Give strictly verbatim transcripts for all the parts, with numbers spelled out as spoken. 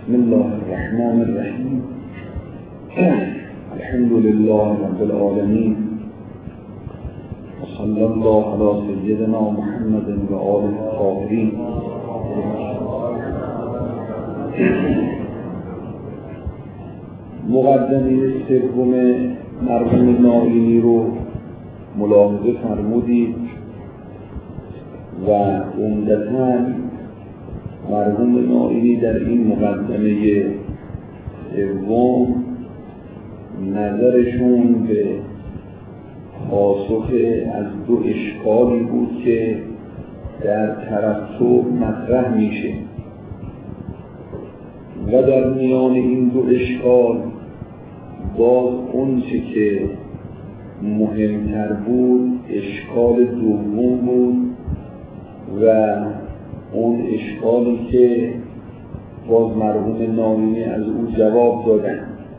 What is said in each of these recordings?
بسم الله الرحمن الرحیم. الحمد لله رب العالمین و صلی الله علی سیدنا محمد و آله الطاهرین. مقدمه سوم مرحوم نائینی رو ملاحظه فرمودید و عمدتاً مرحوم نائینی در این مقدمه سوم نظرشون به پاسخ از دو اشکالی بود که در ترتب مطرح میشه و در میان این دو اشکال باز اون چه که مهمتر بود اشکال دوم بود و اون اشکالی که باز مرحوم نائینی از او جواب دادن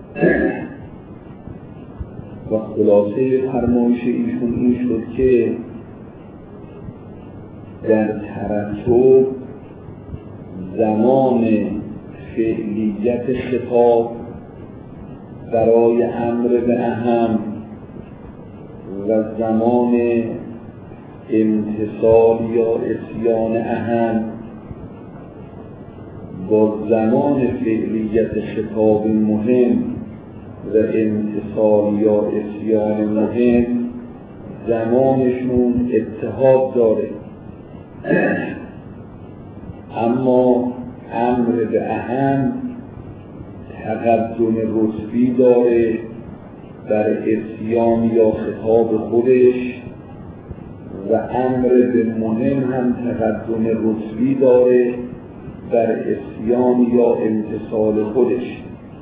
و خلاصه فرمایش ایشون این شد که در ترتب زمان فعلیت خطاب برای امر به اهم و زمان امتثال یا عصیان اهم با زمان فعلیت خطاب مهم و امتثال یا عصیان مهم زمانشون اتحاد داره، اما امر به اهم تقدم رتبی داره بر عصیان یا خطاب خودش و امر به مهم هم تقدم رتبی داره بر عصیان یا امتثال خودش.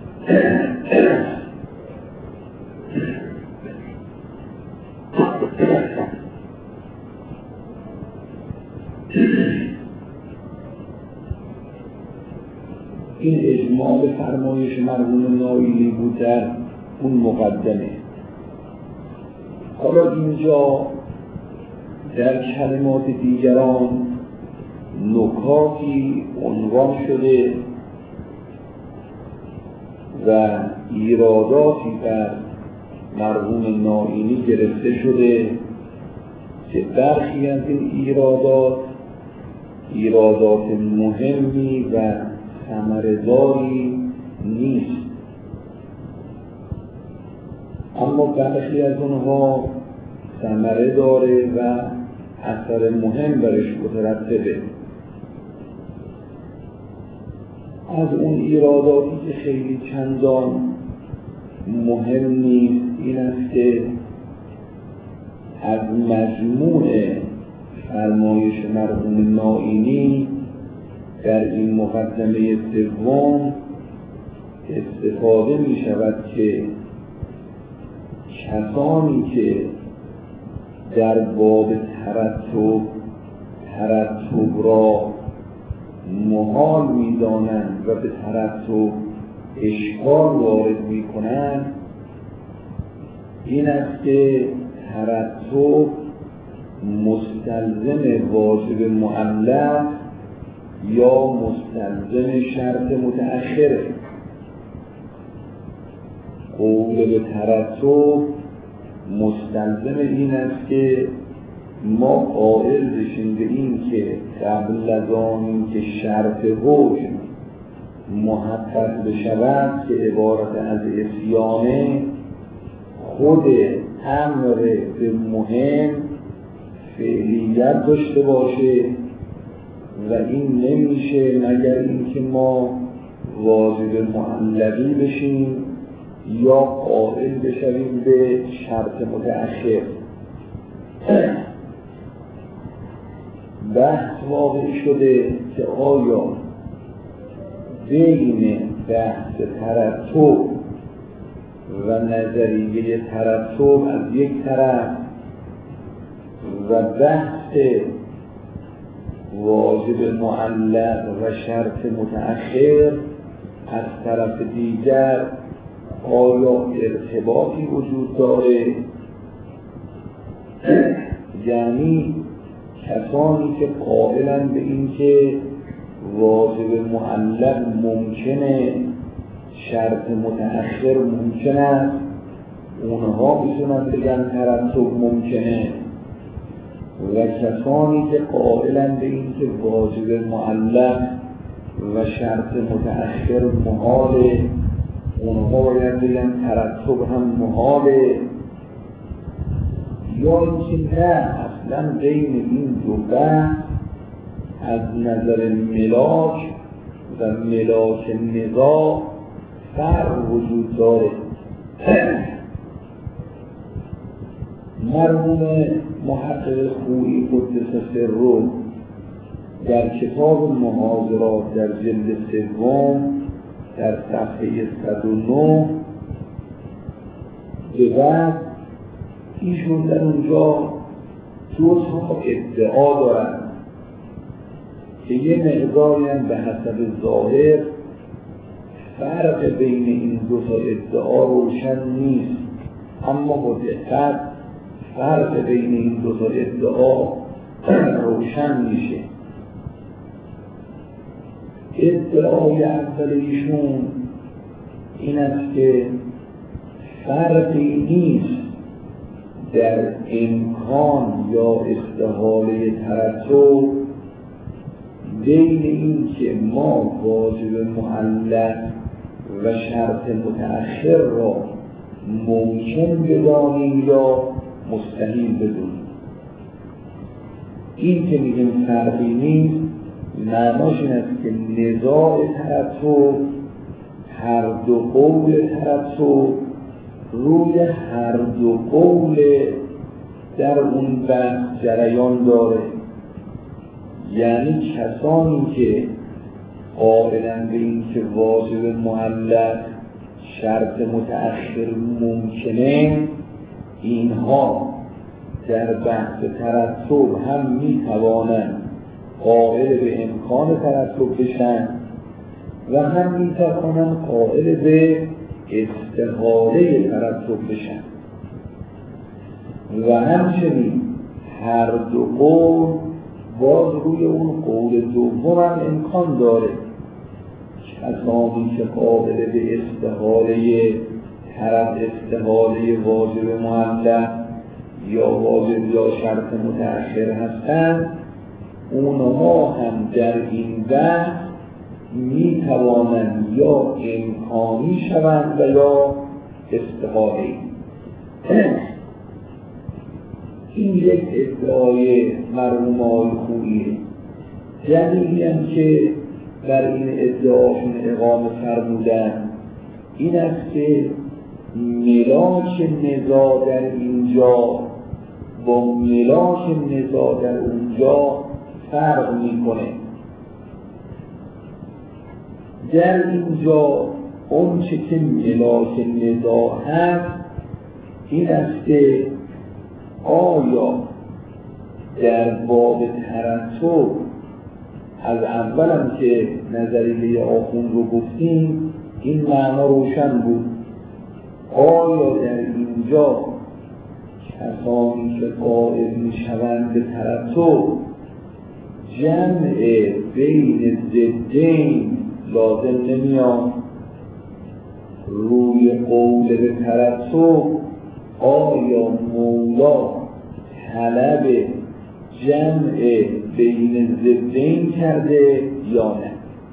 این اجماع فرمایش مرحوم نائینی بود در اون مقدمه. حالا اینجا در کلمات دیگران نکاتی عنوان شده و ایراداتی بر مرحوم نائینی گرفته شده که برخی از این ایرادات ایرادات مهمی و ثمره‌داری نیست، اما برخی از اونها ثمره داره و اثر مهم برش مترتبه. از اون ایراداتی که خیلی چندان مهم نیست این است که از مجموع فرمایش مرحوم نائینی در این مقدمه سوم استفاده می شود که کسانی که در باب ترتب ترتب را محال می دانند و به ترتب اشکال وارد می کنند این است که ترتب مستلزم واجب معلق یا مستلزم شرط متأخره. قول به ترتب مستلزم این است که ما قائل بشیم به این که قبل از آن که شرط حکم محقق بشود که عبارت از عصیانه، خود امر به مهم فعلیت داشته باشه و این نمیشه مگر اینکه ما واجب معلقی بشیم یا قائل بشویم به شرط متأخر. بحث واقع شده که آیا بین بحث ترتب و نظریه ترتب از یک طرف و بحث واجب معلق و شرط متأخر از طرف دیگر آیا ارتباطی وجود داره؟ یعنی کسانی که قائلن به این که واجب معلق ممکنه، شرط متأخر ممکن است، اونها میتونن بگن ترتب ممکنه. و کسانی که قائلن به این که واجب معلق و شرط متأخر محاله، اونها باید بگن ترتب هم محاله. یا اینکه نه، اصلا بین این دو بحث از نظر ملاک و ملاک نزاع فرق وجود داره. مرحوم محقق خویی قدس سره در کتاب محاضرات در جلد سوم در صفحه صد و نه به بعد ایشون در اونجا دو تا ادعا دارن که یه مقداری هم به حسب ظاهر فرق بین این دو تا ادعا روشن نیست، اما با دقت فرق بین این دو تا ادعا روشن میشه. ادعای اول ایشون این است که فرقی نیست در امکان یا استحاله ترتب بین این که ما واجب معلق و شرط متأخر را ممکن بدانیم یا مستحیل بدونیم. این که میگیم فرقی نیست معناش این است که نزاع ترتب، هر دو قول ترتب روی هر دو قول در اون بحث جریان داره. یعنی کسانی که قائلن به این که واجب معلق شرط متأخر ممکنه، اینها در بحث ترتب هم میتوانند قائل به امکان ترتب بشن و هم میتوانند قائل به استحاله ترتب بشن. و همچنین هر دو قول باز روی اون قول دوم هم امکان داره. کسانی که قابل به استحاله طرف استحاله واجب معلق یا واجب یا شرط متأخر هستند، اونها هم در این بحث می توانند یا امکانی شوند و یا استحاله. این یک ادعای مرحوم آقای خوییه. دلیلی هم که بر این ادعاشون اقامه فرمودن این است که ملاک نزاع در اینجا با ملاک نزاع در اونجا فرق میکنه. در اینجا اون چه که ملاک نزاع هست این است که آیا در باب ترتب از اولم که نظریه آخوند رو گفتیم این معنا روشن بود، آیا در اینجا کسانی که قائل میشوند به ترتب جمع بین ضدین لازم نمیاد؟ روی قول به ترتب آیا مولا طلب جمع بین ضدین کرده یا نه؟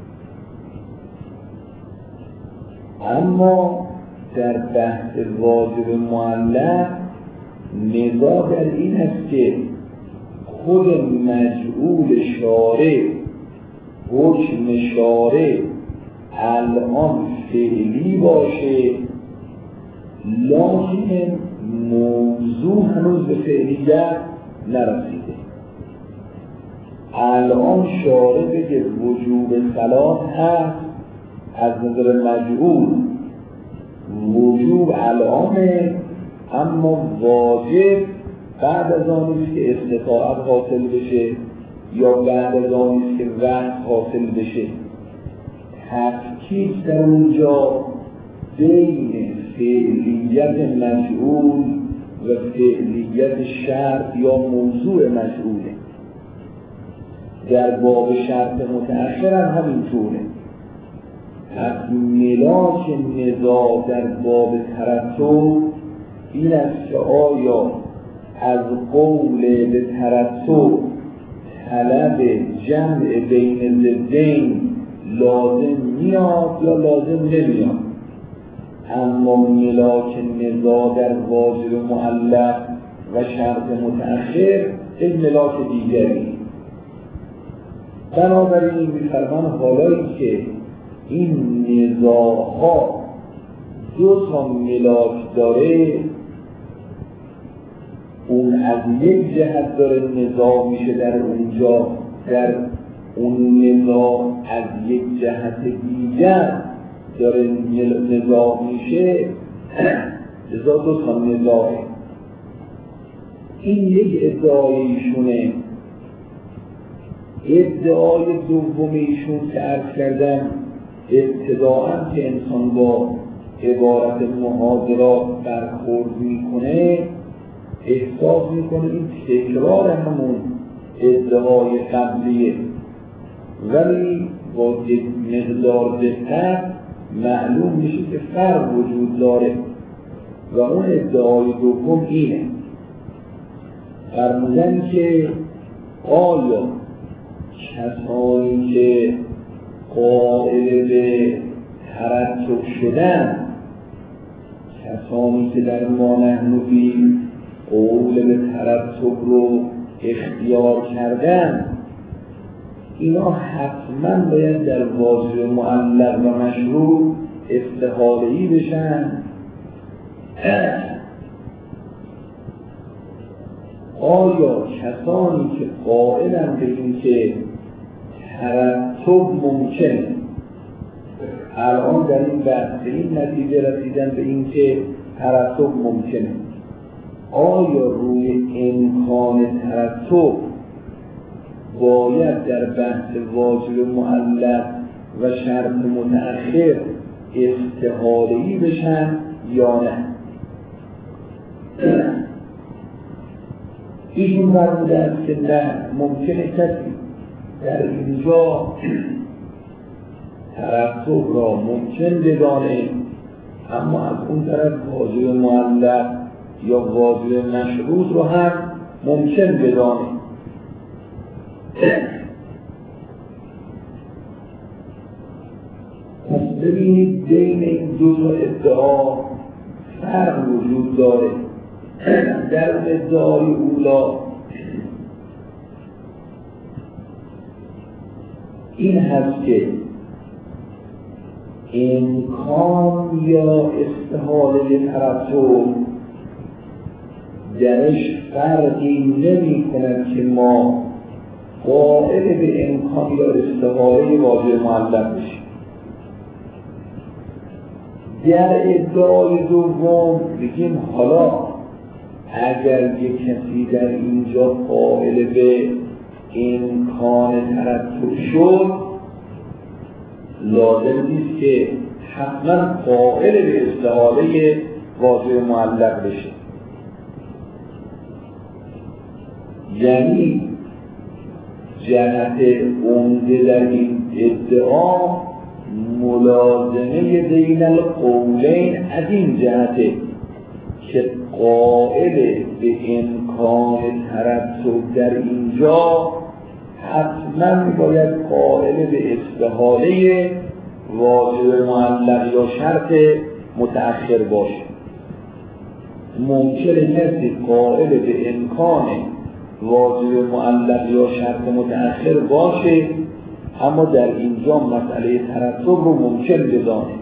اما در بحث واجب معلق نزاع در این است که خود مجعول شارع، حکم شارع الان فعلی باشه لکن موضوع هنوز به فعلیت نرسیده. الان شارع بگه وجوب صلات هست، از نظر مجعول وجوب الانه، اما واجب بعد از آنیست که استطاعت حاصل بشه یا بعد از آنیست که وقت حاصل بشه. تفکیک در اونجا بین فعلیت مجعول و فعلیت شرط یا موضوع مجعوله. در باب شرط متأخر هم همینطوره. پس ملاک نزاع در باب ترتب این است که آیا از قول به ترتب طلب جمع بین ضدین لازم میاد یا لازم نمیاد. اما ملاک نزاع در واجب معلق و شرط متأخر این ملاک دیگری. بنابراین می‌فرمان حالایی که این نزاع‌ها دو تا ملاک داره، اون از یک جهت داره نزاع میشه در اونجا، در اون نزاع از یک جهت دیگر داره نزاع میشه، لذا دو تا نزاعه. این یک ادعایشونه. ادعای دومیشون که عرض کردم ابتداءً که انسان با عبارت محاضرات برخورد میکنه احساس میکنه این تکرار همون ادعای قبلیه، ولی با یک مقدار دقت معلوم میشه که فرق وجود داره و اون ادعای دوم اینه. فرمودن که آیا کسانی که قائل به ترتب شدن، کسانی که در ما نحن فی قول به ترتب رو اختیار کردن، اینا حتما باید در واجب معلق و مشروع استحاله‌ای بشن. آیا کسانی که قائلن به این که ترتب ممکنه، الان در این بحث به این نتیجه رسیدن به این که ترتب ممکنه، آیا روی امکان ترتب باید در بحث واجب معلق و شرط متأخر استحاله‌ای بشن یا نه؟ ایشون فرموده است که نه، ممکنه کسی در اینجا ترتب را ممکن بدانه، اما از اون طرف واجب معلق یا واجب مشروط رو هم ممکن بدانه. پس ببینید بین این دو تا ادعا فرق وجود داره. در ادعای اولا این هست که امکان یا استحاله ترتب درش فرقی نمی کند که ما قائل به امکان یا استحاله واجب معلق بشیم. در ادعای دوم بگیم حالا اگر یک کسی در اینجا قائل به امکان ترتب شد، لازم نیست که حتما قائل به استحاله واجب معلق بشه. یعنی جهت عمده در این ادعا ملازمه بین القولین از این جهته که قائل به امکان ترتب در اینجا حتما باید قائل به استحاله واجب معلق یا شرط متأخر باشه. ممکنه کسی قائل به امکان واجب معلق یا شرط متأخر باشه، اما در اینجا مسئله ترتب رو ممکن بدانه.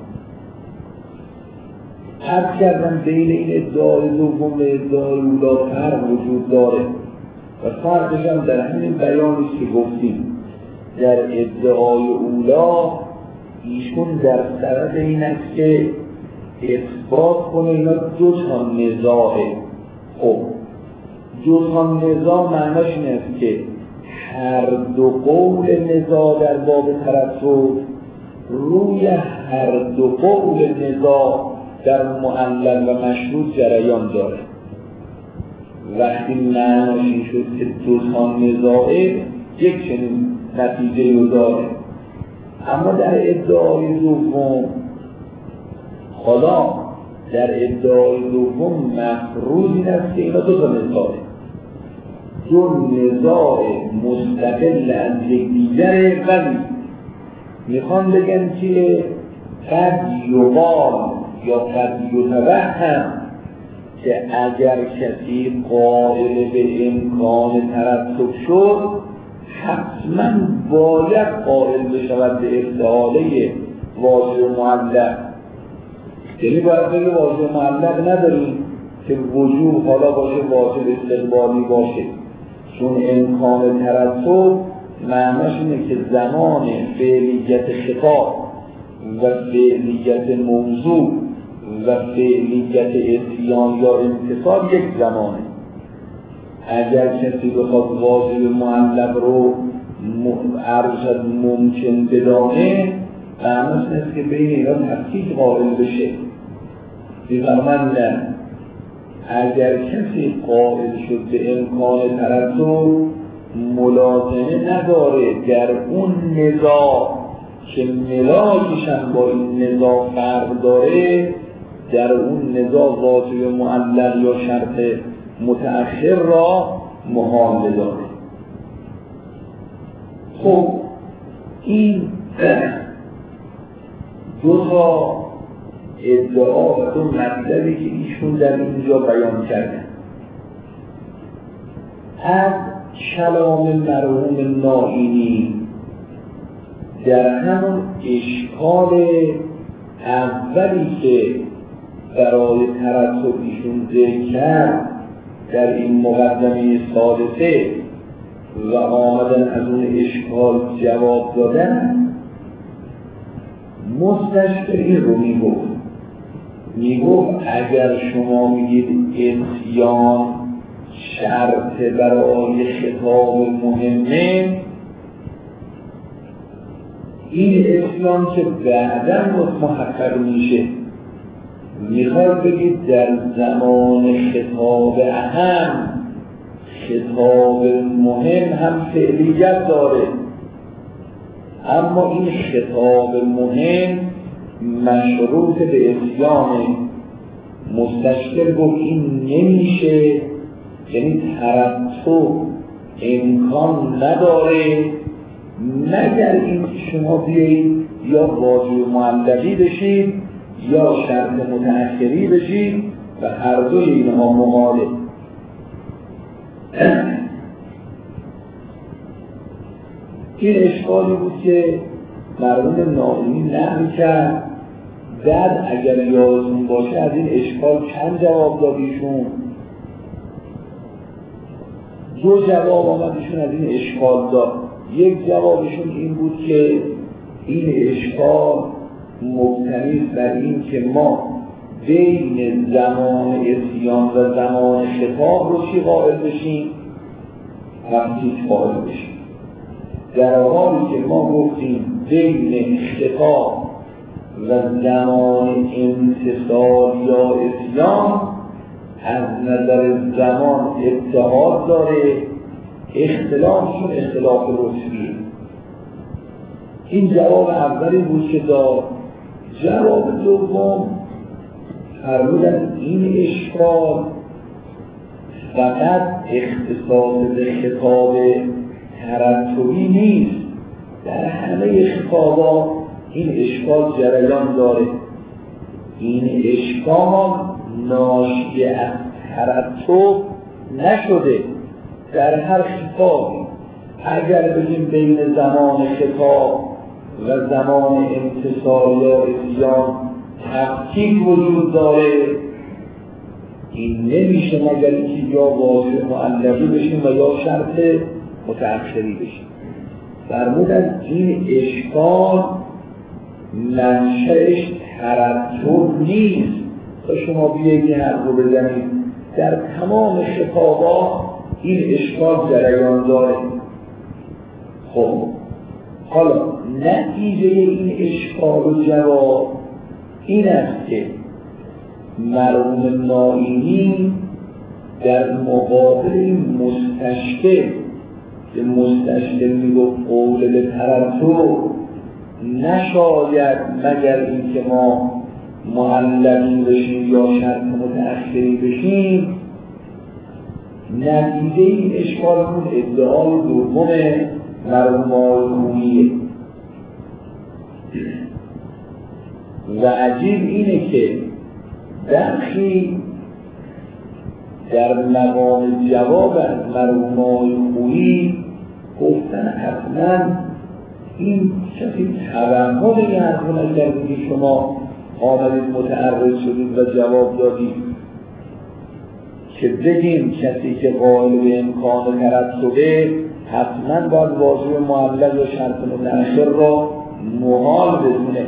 عرض کردم بین این ادعای دوم و ادعای اولا فرق وجود داره و فرقش هم در همین بیانیست که گفتیم. در ادعای اولا ایشون در سبب این است که اثبات کنه اینا دو تا نزاعه. خب دو تا نزاع معناش این است که هر دو قول نزاع در باب ترتب روی هر دو قول نزاع در معلق و مشروط جریان داره. وقتی معناش این شد که دو تا نزاعه، یک چنین نتیجه رو داره. اما در ادعای دوم خدا در ادعای دوم مفروض این است که اینا دو تا نزاعه، دو نزاع مستقل از یکدیگره، ولی میخوان بگن که قد یقال یا قد یتوهم که اگر کسی قائل به امکان ترتب شد حتما باید قائل بشود به افتعاله واژه معلق. یعنی باید بگه واژه معلق نداریم که وجود حالا باشه واجب استقبالی باشه، چون امکان ترتب معناش اینه که زمان فعلیت خطاب و فعلیت موضوع و فعلیت اتیان یا امتصال یک زمانه. اگر کسی بخواد واجب معلق رو ارشد ممکن بدانه معناش نیست که بین اینا تفکیک قائل بشه. بی‌فرمان نه، اگر کسی قائل شد به امکان ترتب ملازمه نداره در اون نزاع که ملاکش هم با این نزاع فرق داره، در اون نزاع واجب معلق یا شرط متأخر را محال داره. خب این دو تا ادعا و دو مطلبی که ایشون در اینجا بیان کردن از کلام مرحوم نائینی در همون اشکال اولی که برای ترتب ایشون ذکر کرد در این مقدمه سادسه و آمدن از اون اشکال جواب دادن، مستشفی این رو میگفت میگفت اگر شما میگید اتیان شرط برای خطاب مهمه، این اتیان که بعداً محقق میشه میخواد بگید در زمان خطاب اهم خطاب مهم هم فعلیت داره، اما این خطاب مهم مشروط به اتیان. مستشکل گفت این نمیشه، یعنی ترتب امکان نداره مگر این که شما بیایید یا واجب معلقی بشید یا شرط متأخری بشید و هر دوی اینها محاله. این اشکالی بود که مرحوم نائینی نقل کرد. بعد اگر یادتون باشه از این اشکال چند جواب دادیشون؟ دو جواب آمدشون از این اشکال داد. یک جوابشون این بود که این اشکال مبتنی بر این که ما بین زمان اتیان و زمان خطاب رو چی قائل بشیم؟ تفکیک قائل بشیم، در حالی که ما گفتیم بین خطاب و زمان امتصال یا اتیان از نظر زمان اتحاد داره، اختلافشون اختلاف رتبیه. این جواب اولی بود که داد. جواب دوم فرمودن این اشکال فقط اختصاص به خطاب ترتبی نیست، در همه خطابات این اشکال جریان داره. این اشکال ناشی از ترتب نشده در هر خطابی. اگر بگیم بین زمان خطاب و زمان امتصال یا اتیان تفکیک وجود داره، این نمیشه مگر اینکه یا واجب معلقی بشیم و یا شرط متأخری بشیم. فرمودن این اشکال منشأش ترتب نیست. تا شما بیایید حرف رو بزنید در تمام خطابات این اشکال جریان داره. خب حالا نتیجه این اشکال و جواب این است که مرحوم نائینی در مقابل این مستشکل که مستشکل میگفت قول به ترتب نشاید مگر اینکه ما معلقی بشیم یا شرط متأخری بشیم، نتیجه این اشکال اون ادعای دوم مرحوم آقای خوییه. و عجیب اینه که برخی در مقام جواب از مرحوم آقای خویی گفتن حتما این کسی توهم این حرفو نکردید که شما آمدید متعرض شدید و جواب دادید که بگیم کسی که قائل به امکان ترتبه حتما باید واجب معلق یا شرط متأخر را محال بدونه.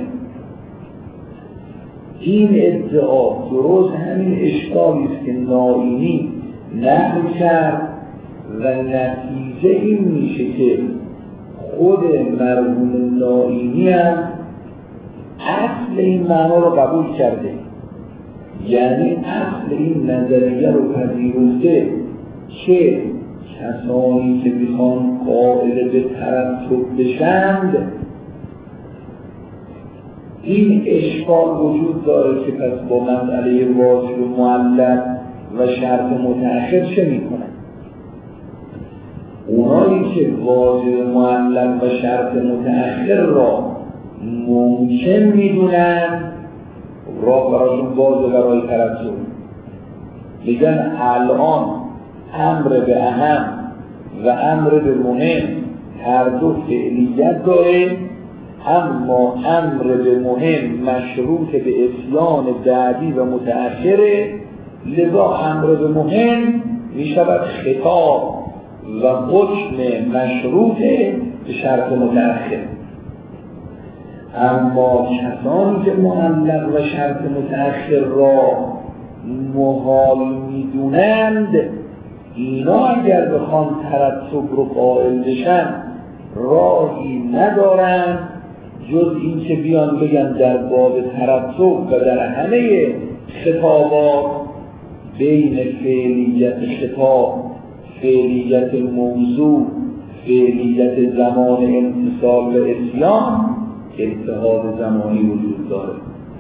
این ادعا درست همین اشکالی است که نائینی نقل کرد و نتیجه این میشه که خود مرحوم نائینی هم اصل این معنا رو قبول کرده، یعنی اصل این نظریه رو پذیرفته که کسانی که میخوان قائل به ترتب بشند این اشکال وجود داره که پس با مسئله واجب و معلق و شرط متأخر چه میکنن؟ اونایی که واجب معلق و شرط متأخر را ممکن میدونن راه براشون باز برای ترتب، میگن الان امر به اهم و امر به مهم هر دو فعلیت داره، اما امر به مهم مشروط به اتیان بعدی و متأخره، لذا امر به مهم میشود خطاب و حکم مشروط به شرط متأخر. اما کسانی که معلق و شرط متأخر را محال میدونند اینا اگر بخوان ترتب رو قائل بشن راهی ندارند جز این که بیان بگن در باب ترتب و در همه خطابات بین فعلیت خطاب، فعلیت موضوع، فعلیت زمان امتصال و اتیان اتحاد زمانی وجود داره.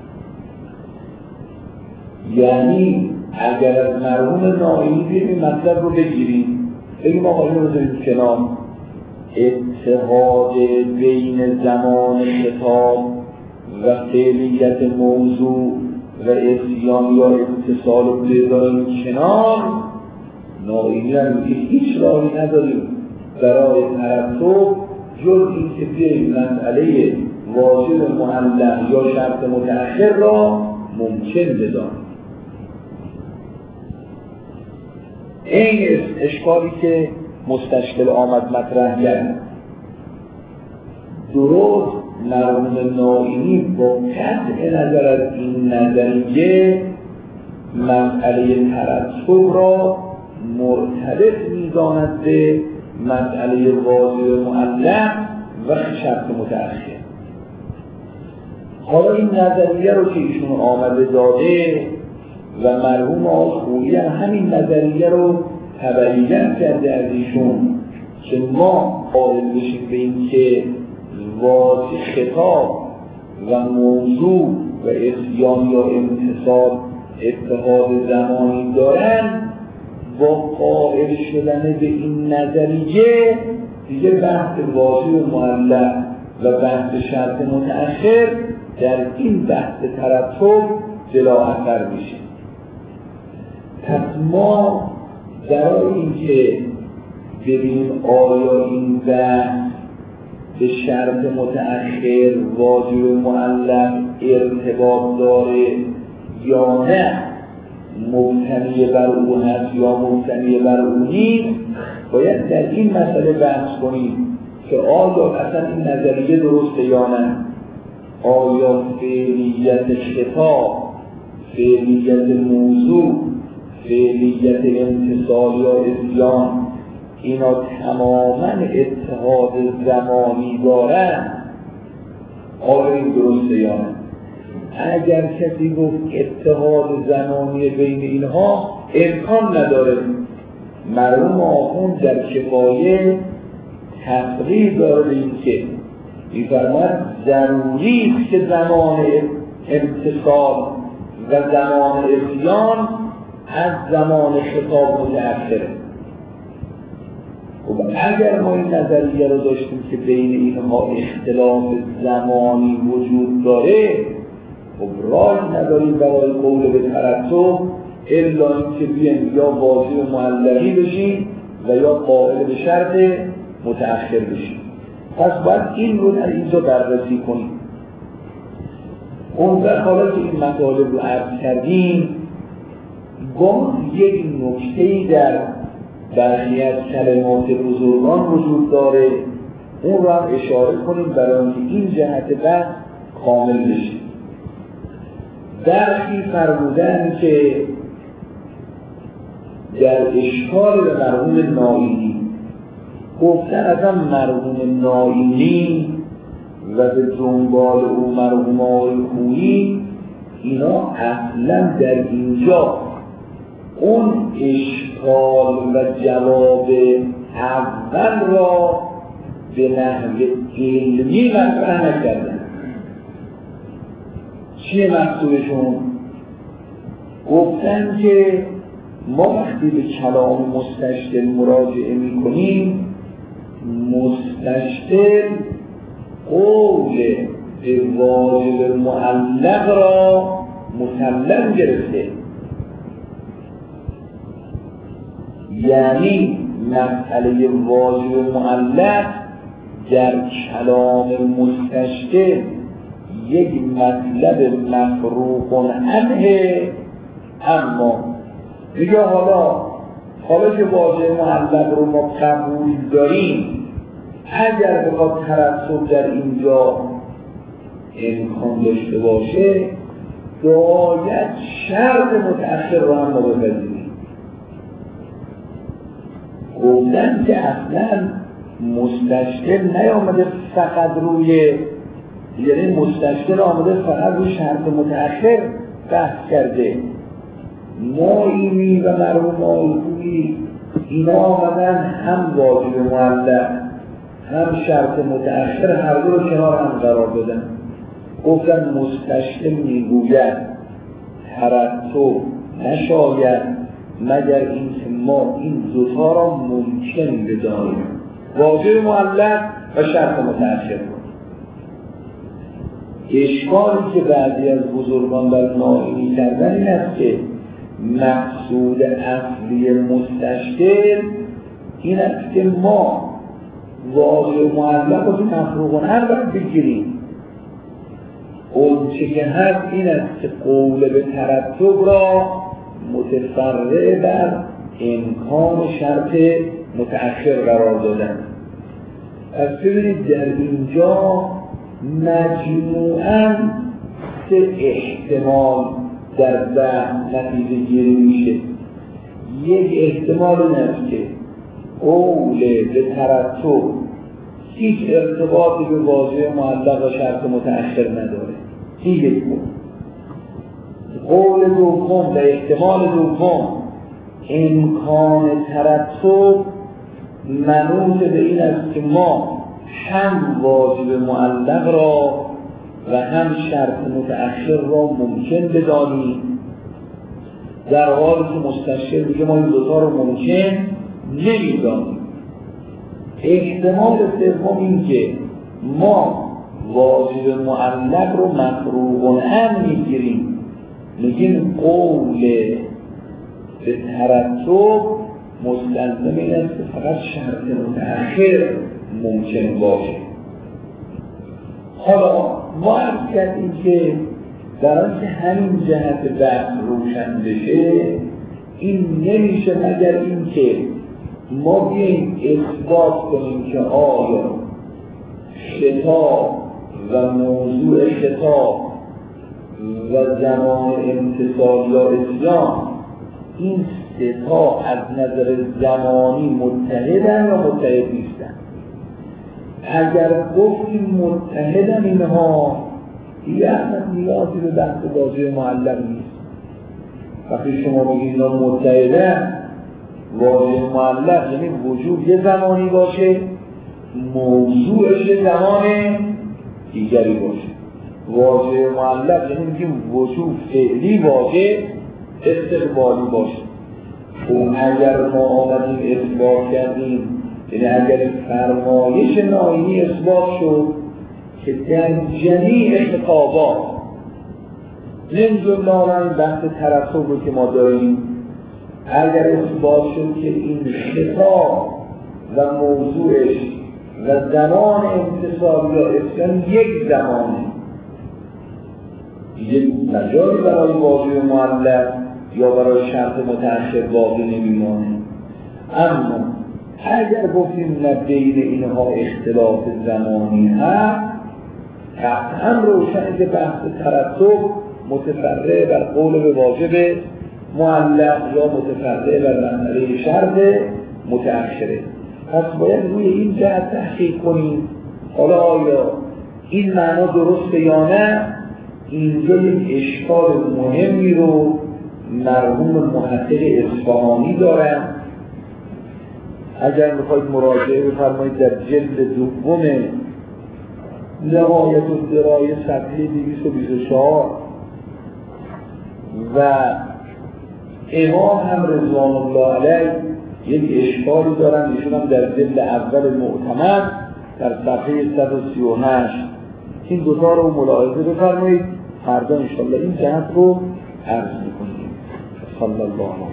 یعنی اگر از مرحوم نائینی بیریم مطلب رو بگیریم بگیم آقا اینو بذاریم کنار، اتحاد بین زمان خطاب و فعلیت موضوع و اتیان یا اتصال رو بذاریم کنار، نائینی هم میگه هیچ راهی نداریم برای ترتب جز این که بیاییم مسئله واجب معلق یا شرط متأخر را ممکن بدانیم. این اشکالی که مستشکل آمد مطرح کرد درست مرحوم نائینی با قطع نظر از این نظریه مسئله ترتب را مرتبط می‌داند به مسئله واجب معلق و شرط متأخر. حالا این نظریه رو که ایشون آمده داده و مرحوم آقای خویی همین نظریه رو تبیین کرده از ایشون که ما قائل بشیم به این که واجب خطاب و موضوع و اتیان یا امتصال اتحاد زمانی دارن، با قائل شدن به این نظریه دیگه بحث واجب معلق و بحث شرط متأخر در این بحث ترتب جلا اثر میشه. پس ما برای اینکه ببینیم آیا این بحث به شرط متأخر واجب معلق ارتباط داره یا نه، مبتنی بر او هست یا مبتنی بر او نیست، باید در این مسئله بحث کنیم که آیا اصلا این نظریه درسته یا نه. آیا فعلیت خطاب، فعلیت موضوع، فعلیت امتصال یا اتیان اینا تماما اتحاد زمانی دارن؟ آیا این درسته یا نه؟ اگر کسی گفت اتحاد زمانی بین اینها امکان نداره، مرحوم آخوند در کفایه تفریح داره به این که می‌فرماید ضروری است که زمان امتصال و زمان اتیان از زمان خطاب متأخره. خب اگر ما این نظریه رو داشتیم که بین اینها اختلاف زمانی وجود داره، خب راه نداریم برای قول به ترتب الا اینکه بیایم یا واجب معلقی بشیم و یا قائل به شرط متأخر بشیم. پس باید این رو در اینجا بررسی کنیم. اون در حالا که این مطالب رو عرض کردیم، گفت یک نکته‌ای در برخی از کلمات بزرگان وجود داره، اون رو هم اشاره کنیم برای اینکه این جهت بحث کامل بشه. درخی فرمودن که در اشکال به مرحوم نائینی گفتن اصلا مرحوم نائینی و به دنبال او مرحوم آقای خویی، اینا اصلا در اینجا اون اشکال و جواب اول را به نحو علمی مطرح نکردن. چیه مقصودشون؟ گفتن که ما وقتی به کلام مستشکل مراجعه می کنیم، مستشکل قول به واجب معلق را مسلم گرفته، یعنی مسئله واجب معلق در کلام مستشکل یک مطلب مفروغ عنه، اما میگه حالا حالا که واجب معلق رو ما قبول داریم، اگر بخواد ترتب در اینجا امکان داشته باشه باید شرط متأخر رو هم ما بپذیریم. گفتن که اصلا مستشکل نیامده فقط روی، یعنی مستشکل آمده فقط روی شرط متأخر بحث کرده. نائینی و مرحوم آلخویی اینا آمدن هم واجب معلق هم شرط متأخر هر دو رو کنار هم قرار دادن. گفتن مستشکل میگوید ترتب نشاید مگر اینکه ما این دوتا را ممکن بدانیم، واجب معلق و شرط متأخر. اشکالی که بعضی از بزرگان در نائینی کردن این است که مقصود اصلی مستشکل این است که ما واجب معلق رو مفروغ عنه باید بگیریم. اون چه که هست این است که قول به ترتب را متفرع بر امکان شرط متأخر قرار دادن. پس ببینید در اینجا مجموعاً سه احتمال در بحث نتیجه گیری میشه. یک احتمال این است که قول به ترتب هیچ ارتباطی به واژه معلق و شرط متأخر نداره. این یک قول. قول دوم و احتمال دوم امکان ترتب منوط به این است که ما هم واجب معلق را و هم شرط متأخر را ممکن بدانیم، در حالی که مستشکل میگه ما این دوتا رو ممکن نمیدانیم. احتمال سوم این که ما واجب معلق رو مفروغ عنه میگیریم، میگیم قول به ترتب مستلزم این است که فقط شرط متأخر ممکن باشه. حالا ما عرض کردیم که در آنکه همین جهت بحث روشن بشه، این نمیشه مگر این که ما بیاییم اثبات کنیم که آیا خطاب و موضوع خطاب و زمان امتصال یا اتیان این سه تا از نظر زمانی متحدن یا متحد نیستن. اگر گفتیم متحدن اینها دیگه اصلا نیازی به بحث واژه معلق نیست. وقتی شما بگید اینا متحدن، واژه معلق یعنی وجود یه زمانی باشه موضوعش زمان دیگری باشه. واژه معلق یعنی میگیم وجوه فعلی واژه استقبالی باشه. و اگر ما آمدیم اثبات کردیم، یعنی اگر فرمایش ناینی اثبات شد که در جمیع خطابات نمی‌دونم این بحث ترتب رو که ما داریم، اگر اثبات شد که این خطاب و موضوعش و زمان امتصال یا اسلام یک زمانه، یک مجالی برای واژه معلق یا برای شرط متأخر باقی نمیمانه. اما اگر گفتیم نه بین اینها اختلاف زمانی هست، قطعا روشنه که بحث ترتب متفرع بر قول به واجب معلق یا متفرع بر مسئله شرط متأخره. پس باید روی این جهت تحقیق کنیم حالا آیا این معنا درسته یا نه. اینجا یک اشکال مهمی رو مرحوم محقق اصفهانی دارن. اگر میخواید مراجعه بفرمایید در جلد دوم نهایت الدرایه صفحه دویست و بیست و چهار و امام هم رضوان الله علیه یک اشکالی دارن، ایشون هم در جلد اول معتمد در صفحه صد و سی و هشت. این دوتا رو ملاحظه بفرمایید، فردا انشاءالله این جهت رو عرض میکنیم. صلی الله علیه